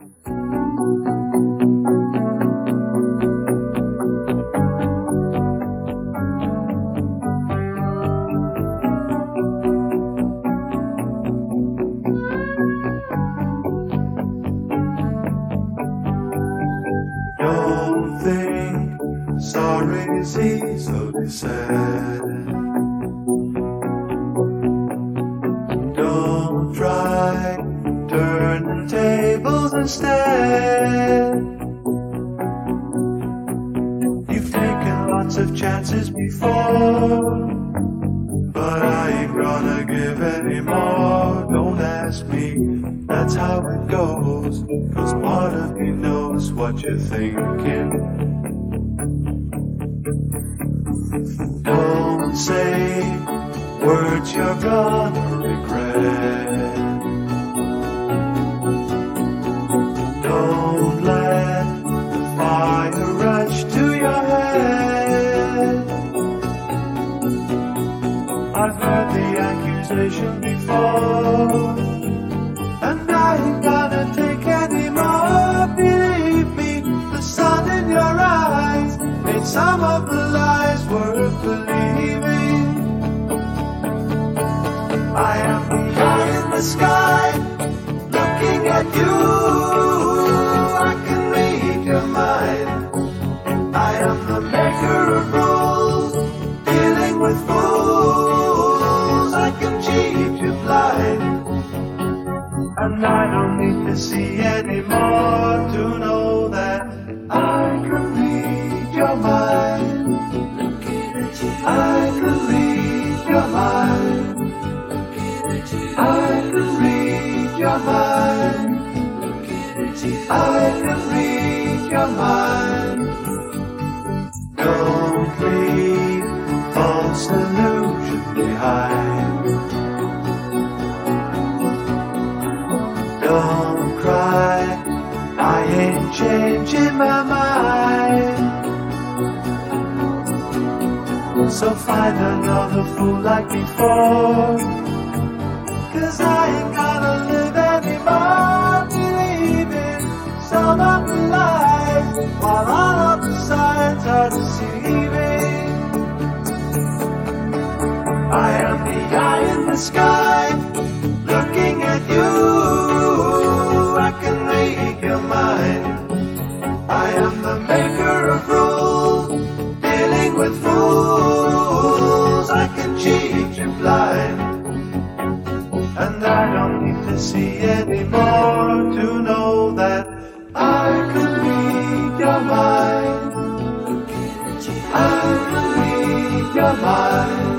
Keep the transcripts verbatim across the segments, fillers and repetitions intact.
Don't think sorry is easily said. Don't try, turn the tables instead. You've taken lots of chances before, but I ain't gonna give any more. Don't ask me, that's how it goes, 'cause part of me knows what you're thinking. Don't say words you're gonna regret. Don't let the fire rush to your head. I've heard the accusation before, and I ain't gonna take any more. Believe me, the sun in your eyes made some of the lies worth believing. I am the eye in the sky, looking at you. I can read your mind. I am the maker of rules, dealing with fools. I can cheat you blind, and I don't need to see anymore to know that I can read your mind. I can read your mind. I can read your mind. I can read your mind. Don't leave false illusion behind. Don't cry, I ain't changing my mind. So find another fool like before, 'cause I ain't gonna live anymore believing some of the lies, while all of the signs are deceiving. I am the eye in the sky, looking at you. I can read your mind. I am the maker of rules, dealing with fools. I can cheat you blind, and I don't need to see anymore to know that I can read your mind. I can read your mind.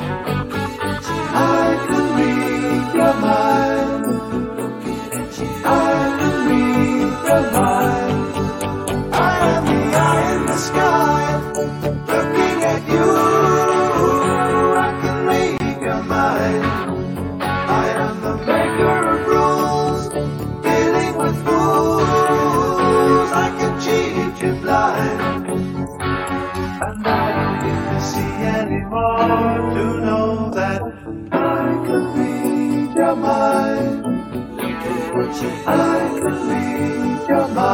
I can read your mind. I can read your mind. I am the eye in the sky, looking at you. I can read your mind. I am the maker of rules, dealing with fools. I can cheat you blind, and I don't need to see anymore to know that I can read your mind. I can read your mind.